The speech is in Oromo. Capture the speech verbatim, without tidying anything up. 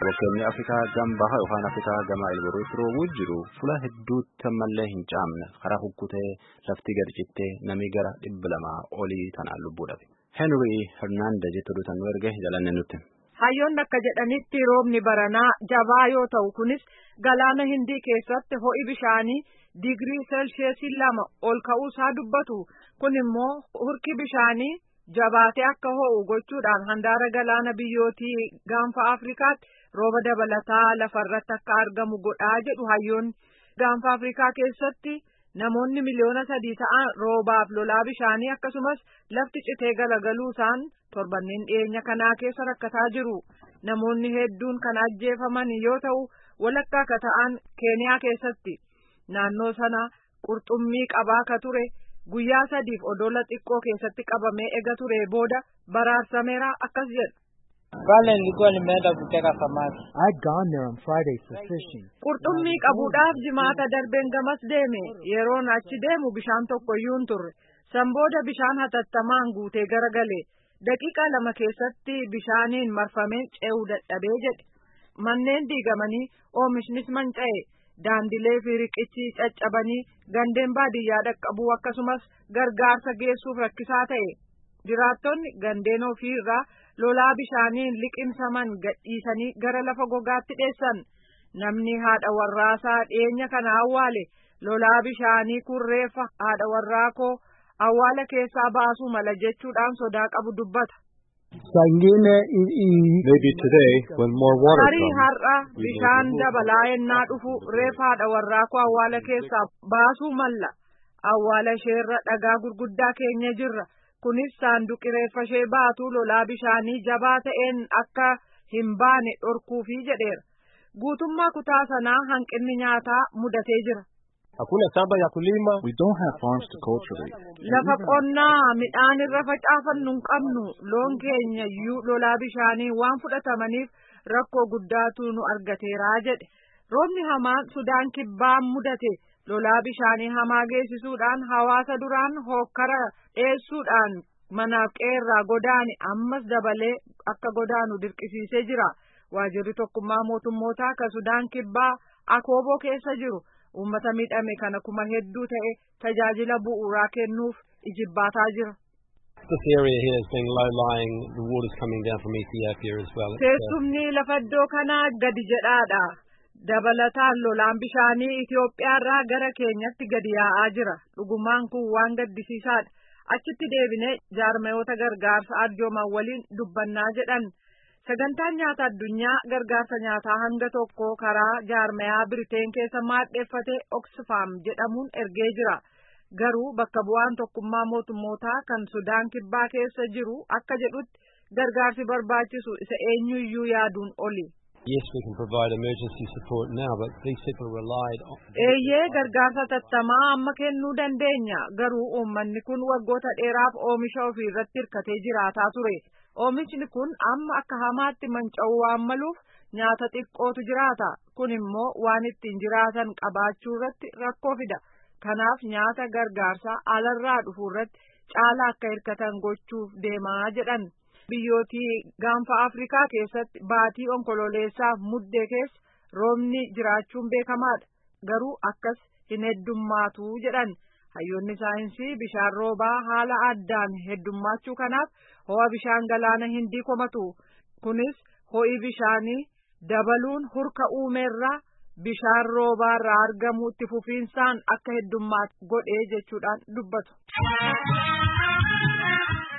Roobni Afrikaa gamba yookaan Afrikaa gama ilbirooti roobuu jiru fuula hedduutti ammallee hin caamne karaa hukkutee lafti gad cittee namni gara dhibba lamaa olii tanaan lubbuu dhabe. Henry Hernandez jedhu nu erge jalanne nutti. Hayyoonni akka jedhanitti roobni baranaa jabaa yoo ta'u kunis galaana Hindii keessatti ho'i bishaanii digirii seelsheesii lama ol ka'uusaa dubbatu. Kun immoo hurki bishaanii jabaatee akka ho'u gochuudhaan handaara galaana biyyootii gaanfa Afrikaatti rooba dabalataa lafarratti akka argamu godhaa jedhu hayyoonni. Gaanfa Afrikaa keessatti namoonni miliyoona sadii ta'an roobaaf lolaa bishaanii akkasumas lafti citee galagaluusaan torbanneen dhiyeenya kanaa keessa rakkataa jiru. Namoonni hedduun kan ajjeefaman yoo ta'u walakkaa akka ta'an Keeniyaa keessatti naannoo sana qurxummii qabaa ka ture guyyaa sadiif odola xiqqoo keessatti qabamee ega ture booda baraarsameera akkas jedha. I'd gone there on Friday for fishing. Qurxummii qabuudhaaf jimaata darbeen gamas deeme yeroon achi deemu bishaan tokko iyyuu hin turre san booda bishaan hatattamaan guutee garagale daqiiqaa lama keessatti bishaaniin marfamee ce'uu dadhabee jedhe. Manneen diigamanii oomishnis manca'e daandilee fi riqichi caccabanii gandeen baadiyyaa dhaqqabuu akkasumas gargaarsa geessuuf rakkisaa ta'e. Jiraattonni gandeen ofii irraa lolaa bishaaniin liqimsaman gadhiisanii gara lafa gogaatti dheessan. Namni haadha warraasaa dhiyeenya kana awwaale lolaa bishaanii kun reeffa haadha warraa koo awwaala keessaa baasuu mala jechuudhaan sodaa qabu dubbata. Maybe today when more water Hari har'a bishaan dabalaa ennaa dhufu reeffa haadha warraa koo awwaala keessaa baasuu malla. Awwaala isheerra dhagaa gurguddaa keenya jirra. Kunis saanduqi reeffa ishee baatu lolaa bishaanii jabaa ta'een akka hin baane dhorkuufi jedheera. Guutummaa kutaa sanaa hanqinni nyaataa mudatee jira. Hakuna shamba ya kulima. We don't have farms to cultivate. Lafa qonnaa midhaan irra facaafannu hin qabnu. Loon keenya iyyuu lolaa bishaanii waan fudhatamaniif rakkoo guddaatu nu argateeraa jedhe. Roobni hamaan Sudaan kibbaan mudate lolaa bishaanii hamaa geessisuudhaan hawaasa duraan hokkara dheessuudhaan manaaf qeerraa godaane ammas dabalee akka godaanu dirqisiisee jira. Waajirri tokkummaa mootummootaa kan Sudaan kibbaa Akooboo keessa jiru uummata miidhame kana kuma hedduu ta'e tajaajila bu'uuraa kennuuf ijibbaataa jira. This area here is being low-lying. The water's coming down from Ethiopia as well. Teessumni lafa iddoo kanaa gadi jedhaadha. Dabalataan lolaan bishaanii Itoophiyaarraa gara keenyatti gadi yaa'aa jira. Dhugumaan kun waan gaddisiisaadha. Achitti deebinee jaarmayoota gargaarsa arjooman waliin dubbannaa jedhan. Sagantaan nyaata addunyaa gargaarsa nyaataa hanga tokko karaa jaarmayaa Biriteen keessa maadheeffate Oxfam jedhamuun ergee jira. Garuu bakka bu'aan tokkummaa mootummootaa kan Sudaan kibbaa keessa jiru akka jedhutti gargaarsi barbaachisu isa eenyuyyuu yaaduun oli. Yes, we can provide emergency support now, but these people relied on... Eeyyee gargaarsa tattamaa amma kennuu dandeenya. Garuu uummanni kun waggoota dheeraaf oomisha ofii irratti hirkatee jiraataa ture. Oomishni kun amma akka hamaatti manca'uu waan maluuf nyaata xiqqootu jiraata. Kun immoo waan ittiin jiraatan qabaachuu irratti rakkoo fida. Kanaaf nyaata gargaarsaa alarraa dhufu irratti caalaa akka hirkatan gochuuf deemaa jedhan. Biyyootii gaanfa Afrikaa keessatti baatii onkololeessaaf muddee keessa roobni jiraachuun beekamaadha. Garuu akkas hin heddummaatu jedhan. Hayyoonni saayinsii bishaan roobaa haala addaan heddummaachuu kanaaf ho'a bishaan galaana Hindii komatu. Kunis ho'i bishaanii dabaluun hurka uumeerraa bishaan roobaarraa argamu itti fufiinsaan akka heddummaatu godhee jechuudhaan dubbatu.